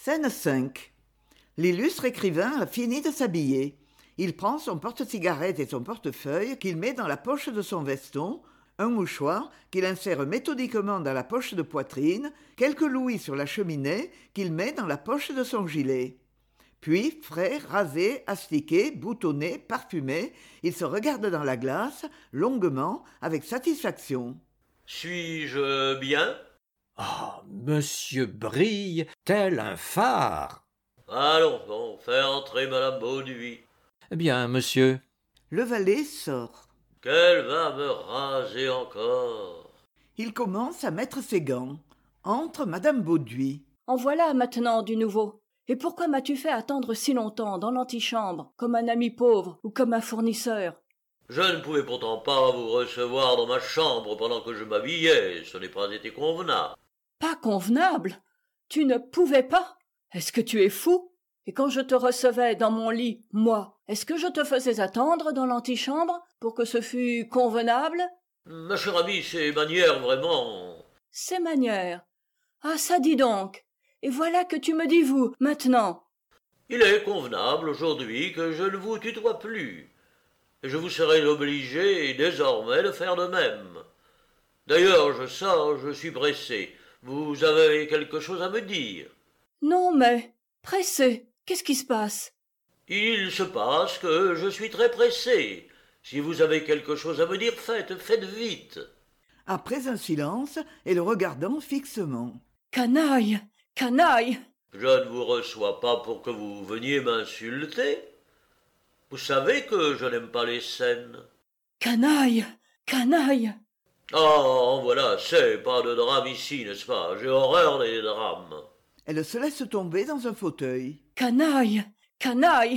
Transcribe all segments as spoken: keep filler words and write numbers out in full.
Scène cinq. L'illustre écrivain a fini de s'habiller. Il prend son porte-cigarette et son portefeuille qu'il met dans la poche de son veston, un mouchoir qu'il insère méthodiquement dans la poche de poitrine, quelques louis sur la cheminée qu'il met dans la poche de son gilet. Puis, frais, rasé, astiqué, boutonné, parfumé, il se regarde dans la glace, longuement, avec satisfaction. Suis-je bien ? Ah, monsieur brille tel un phare. Allons, bon, fais entrer madame Bauduit. Eh bien, monsieur. Le valet sort. Qu'elle va me raser encore. Il commence à mettre ses gants. Entre madame Bauduit. En voilà maintenant du nouveau. Et pourquoi m'as-tu fait attendre si longtemps dans l'antichambre, comme un ami pauvre ou comme un fournisseur ? Je ne pouvais pourtant pas vous recevoir dans ma chambre pendant que je m'habillais. Ce n'est pas été convenable. Pas convenable ? Tu ne pouvais pas ? Est-ce que tu es fou ? Et quand je te recevais dans mon lit, moi, est-ce que je te faisais attendre dans l'antichambre pour que ce fût convenable ? Ma chère amie, ces manières vraiment... Ces manières ? Ah, ça dis donc. Et voilà que tu me dis vous, maintenant. Il est convenable aujourd'hui que je ne vous tutoie plus. Et je vous serai obligé désormais de faire de même. D'ailleurs, je sors, je suis pressé. Vous avez quelque chose à me dire ? Non, mais... Pressé. Qu'est-ce qui se passe ? Il se passe que je suis très pressé. Si vous avez quelque chose à me dire, faites, faites vite. Après un silence, et le regardant fixement. Canaille ! Canaille ! Je ne vous reçois pas pour que vous veniez m'insulter. Vous savez que je n'aime pas les scènes. Canaille ! Canaille ! Ah, voilà, c'est pas de drame ici, n'est-ce pas ? J'ai horreur des drames. Elle se laisse tomber dans un fauteuil. Canaille ! Canaille !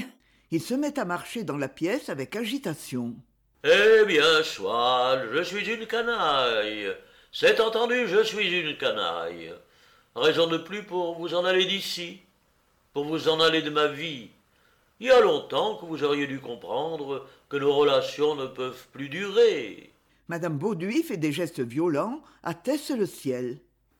Il se met à marcher dans la pièce avec agitation. Eh bien, soit, je suis une canaille. C'est entendu, je suis une canaille. Raison de plus pour vous en aller d'ici, pour vous en aller de ma vie. Il y a longtemps que vous auriez dû comprendre que nos relations ne peuvent plus durer. Madame Bauduit fait des gestes violents, atteste le ciel.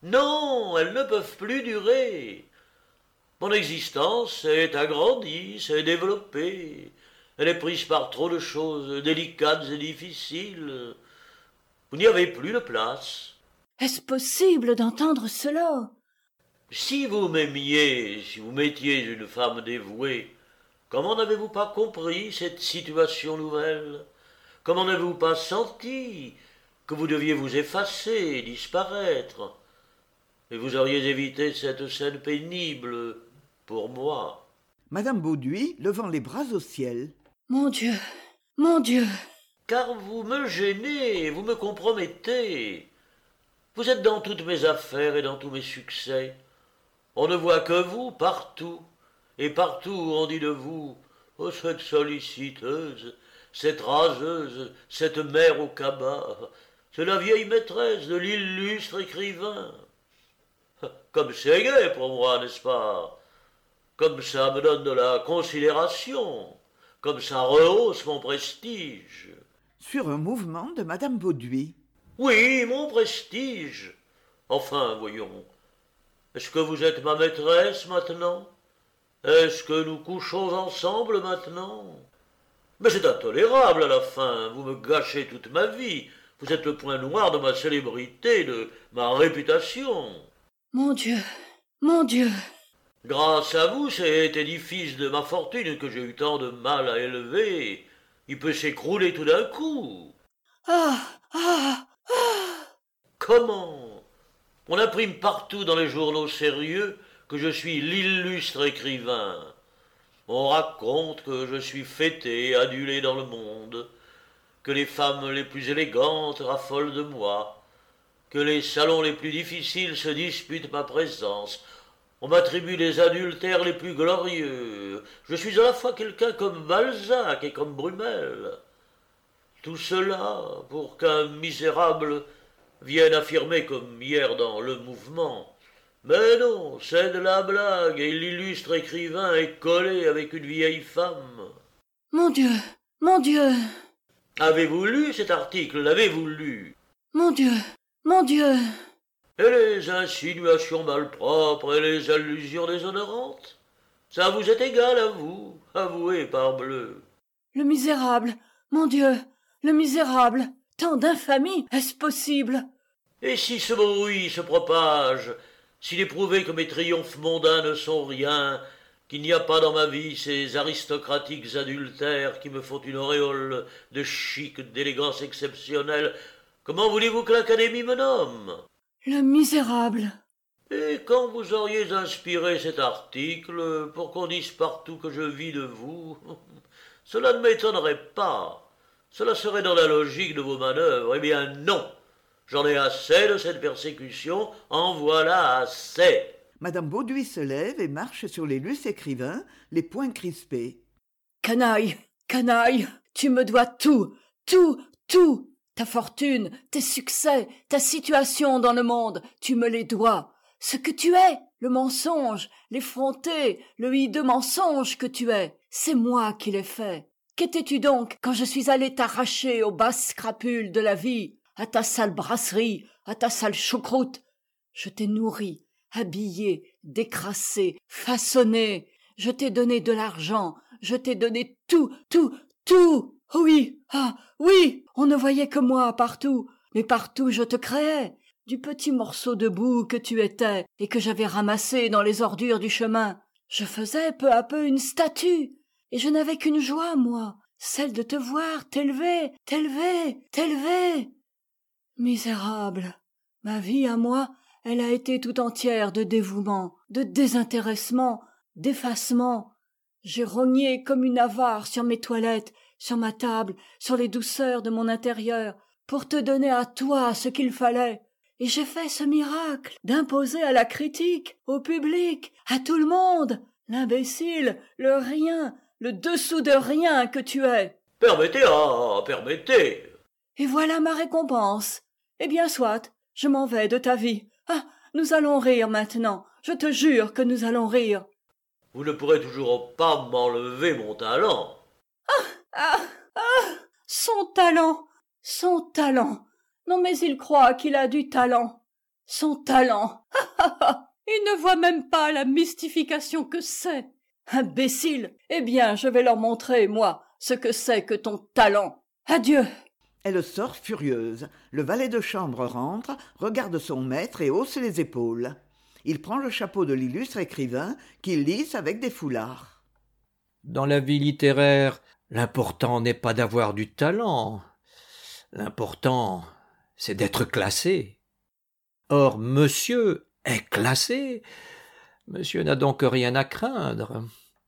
Non, elles ne peuvent plus durer. Mon existence s'est agrandie, s'est développée. Elle est prise par trop de choses délicates et difficiles. Vous n'y avez plus de place. Est-ce possible d'entendre cela ? Si vous m'aimiez, si vous m'étiez une femme dévouée, comment n'avez-vous pas compris cette situation nouvelle ? Comment n'avez-vous pas senti que vous deviez vous effacer, disparaître ? Et vous auriez évité cette scène pénible pour moi. Madame Bauduit, levant les bras au ciel. Mon Dieu, mon Dieu ! Car vous me gênez, vous me compromettez. Vous êtes dans toutes mes affaires et dans tous mes succès. On ne voit que vous partout, et partout on dit de vous « Oh, cette solliciteuse, cette raseuse, cette mère au cabas, c'est la vieille maîtresse de l'illustre écrivain. » Comme c'est gai pour moi, n'est-ce pas ? Comme ça me donne de la considération, comme ça rehausse mon prestige. Sur un mouvement de madame Bauduit. Oui, mon prestige. Enfin, voyons, est-ce que vous êtes ma maîtresse maintenant ? Est-ce que nous couchons ensemble maintenant ? Mais c'est intolérable à la fin, vous me gâchez toute ma vie. Vous êtes le point noir de ma célébrité, de ma réputation. Mon Dieu, mon Dieu ! Grâce à vous, cet édifice de ma fortune que j'ai eu tant de mal à élever, il peut s'écrouler tout d'un coup. Ah, ah, ah ! Comment ? On imprime partout dans les journaux sérieux que je suis l'illustre écrivain. On raconte que je suis fêté et adulé dans le monde, que les femmes les plus élégantes raffolent de moi, que les salons les plus difficiles se disputent ma présence. On m'attribue les adultères les plus glorieux. Je suis à la fois quelqu'un comme Balzac et comme Brummel. Tout cela pour qu'un misérable vienne affirmer comme hier dans Le Mouvement. Mais non, c'est de la blague et l'illustre écrivain est collé avec une vieille femme. Mon Dieu, mon Dieu ! Avez-vous lu cet article ? L'avez-vous lu ? Mon Dieu, mon Dieu ! Et les insinuations malpropres et les allusions déshonorantes? Ça vous est égal à vous, avouez, parbleu. Le misérable, mon Dieu, le misérable, tant d'infamie, est-ce possible? Et si ce bruit se propage, s'il est prouvé que mes triomphes mondains ne sont rien, qu'il n'y a pas dans ma vie ces aristocratiques adultères qui me font une auréole de chic, d'élégance exceptionnelle, comment voulez-vous que l'Académie me nomme? Le misérable. Et quand vous auriez inspiré cet article pour qu'on dise partout que je vis de vous, cela ne m'étonnerait pas. Cela serait dans la logique de vos manœuvres. Eh bien non, j'en ai assez de cette persécution, en voilà assez. Madame Bauduit se lève et marche sur l'illustre écrivain, les poings crispés. Canaille, canaille, tu me dois tout, tout, tout. Ta fortune, tes succès, ta situation dans le monde, tu me les dois. Ce que tu es, le mensonge, l'effronté, le hideux mensonge que tu es, c'est moi qui l'ai fait. Qu'étais-tu donc quand je suis allé t'arracher aux basses crapules de la vie, à ta sale brasserie, à ta sale choucroute? Je t'ai nourri, habillé, décrassé, façonné. Je t'ai donné de l'argent, je t'ai donné tout, tout, tout. Oui, ah, oui, on ne voyait que moi partout, mais partout je te créais. Du petit morceau de boue que tu étais et que j'avais ramassé dans les ordures du chemin, je faisais peu à peu une statue, et je n'avais qu'une joie, moi, celle de te voir t'élever, t'élever, t'élever. Misérable, ma vie à moi, elle a été tout entière de dévouement, de désintéressement, d'effacement. J'ai rogné comme une avare sur mes toilettes, sur ma table, sur les douceurs de mon intérieur, pour te donner à toi ce qu'il fallait. Et j'ai fait ce miracle d'imposer à la critique, au public, à tout le monde, l'imbécile, le rien, le dessous de rien que tu es. Permettez, ah, permettez. Et voilà ma récompense. Eh bien soit, je m'en vais de ta vie. Ah, nous allons rire maintenant, je te jure que nous allons rire. Vous ne pourrez toujours pas m'enlever mon talent. Ah, ah, son talent, son talent. Non mais il croit qu'il a du talent. Son talent. Ah, ah, ah. Il ne voit même pas la mystification que c'est. Imbécile. Eh bien, je vais leur montrer, moi, ce que c'est que ton talent. Adieu. Elle sort furieuse. Le valet de chambre rentre, regarde son maître et hausse les épaules. Il prend le chapeau de l'illustre écrivain qu'il lisse avec des foulards. Dans la vie littéraire, l'important n'est pas d'avoir du talent. L'important, c'est d'être classé. Or, monsieur est classé. Monsieur n'a donc rien à craindre.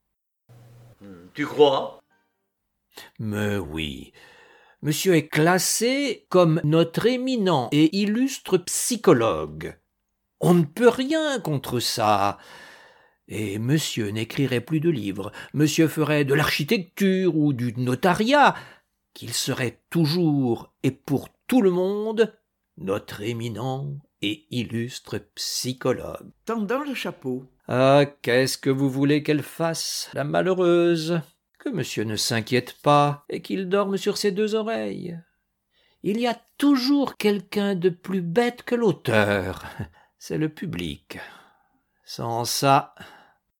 Tu crois? Mais oui, monsieur est classé comme notre éminent et illustre psychologue. On ne peut rien contre ça. Et monsieur n'écrirait plus de livres, monsieur ferait de l'architecture ou du notariat, qu'il serait toujours et pour tout le monde notre éminent et illustre psychologue. Tendant le chapeau. Ah, qu'est-ce que vous voulez qu'elle fasse, la malheureuse? Que monsieur ne s'inquiète pas et qu'il dorme sur ses deux oreilles. Il y a toujours quelqu'un de plus bête que l'auteur. C'est le public. Sans ça,